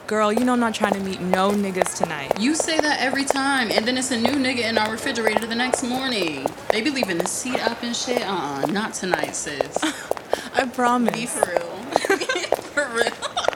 Girl, you know I'm not trying to meet no niggas tonight. You say that every time, and then it's a new nigga in our refrigerator the next morning. They be leaving the seat up and shit. Not tonight, sis. I promise. Be for real. For real.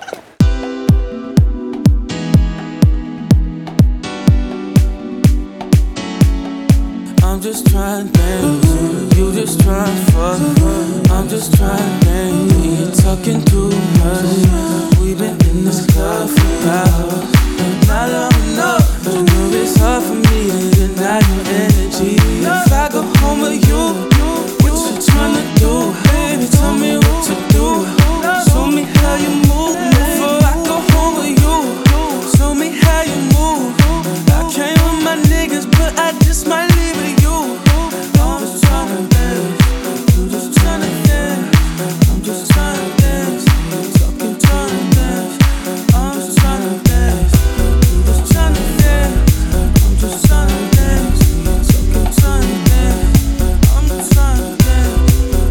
I'm just trying things, you just trying fuck. I'm just trying things, you're talking too much. We've been in this club for hours, not long enough. You know it's hard for me to deny your energy. If I go home with you, what you tryna do? Baby, tell me what to do. Show me how you move before I go home with you. Show me how you move. I came with my niggas, but I just might leave with you. I'm just tryna dance, you just tryna dance. I'm just tryna dance, talking tryna dance. I'm just tryna dance, you just tryna dance. I'm just tryna dance, talking tryna dance. I'm just tryna dance.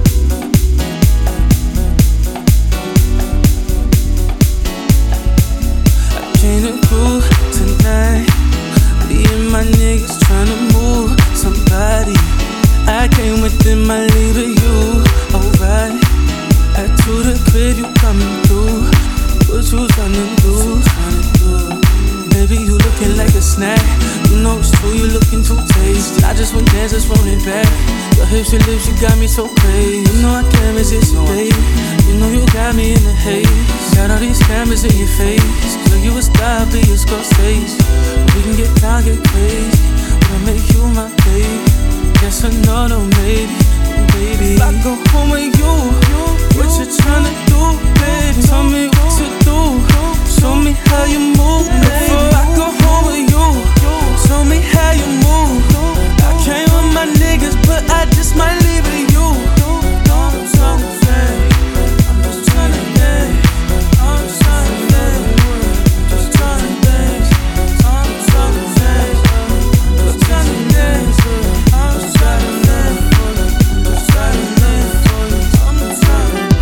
I came to groove tonight. Me and my niggas tryna move somebody. I came within my leave of you, alright. At to the crib, you coming through. What you tryna do? Baby, you looking like a snack. You know it's true, you looking too tasty. I just went dance, just roll it back. Your hips, your lips, you got me so crazy. You know I can't resist you, baby. You know you got me in the haze. Got all these cameras in your face. Girl, you a star, be a Scorsese. We can get down, get crazy. Wanna make you my baby. Yes or no, no, maybe, baby. If I go home with you, what you tryna do, baby? Tell me what to do. Show me how you move before I go home with you. Show me how you move. I came with my niggas, but I just might leave with you. I'm just tryna dance. I'm just tryna dance. I'm just tryna dance. Just tryna dance. I'm just tryna dance. Just tryna dance. I'm just tryna dance. Just tryna dance. I'm just tryna dance.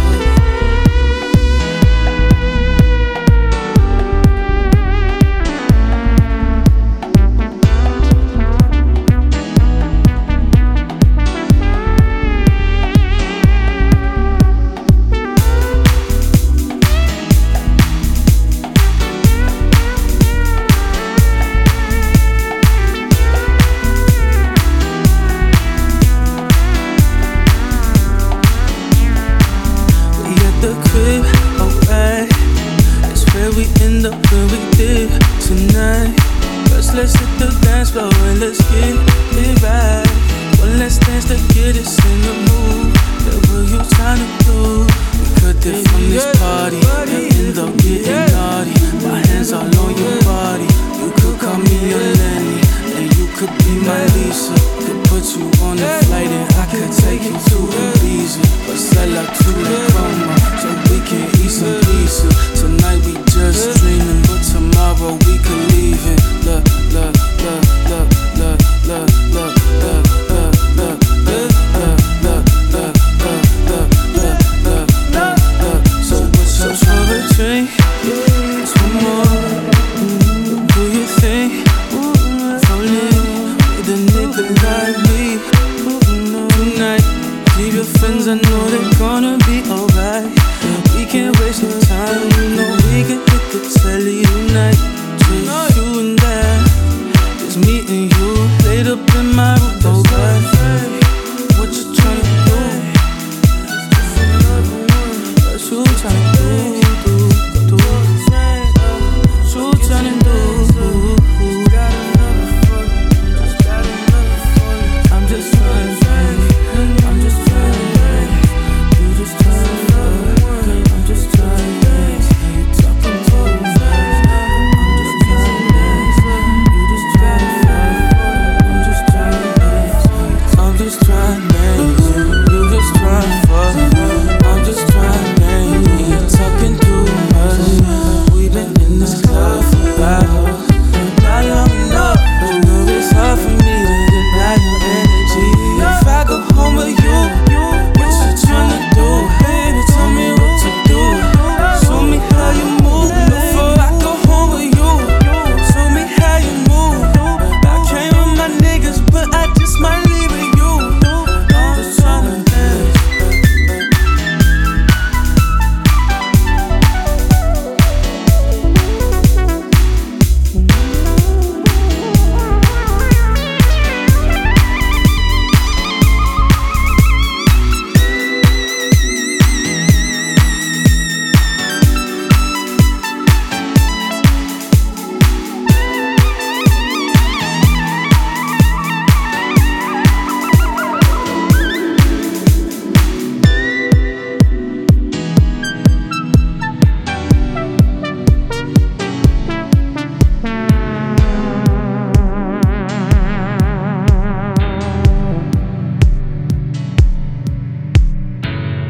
We at the crib, alright. It's where we end up, where we did tonight. Let's hit the dance floor and let's get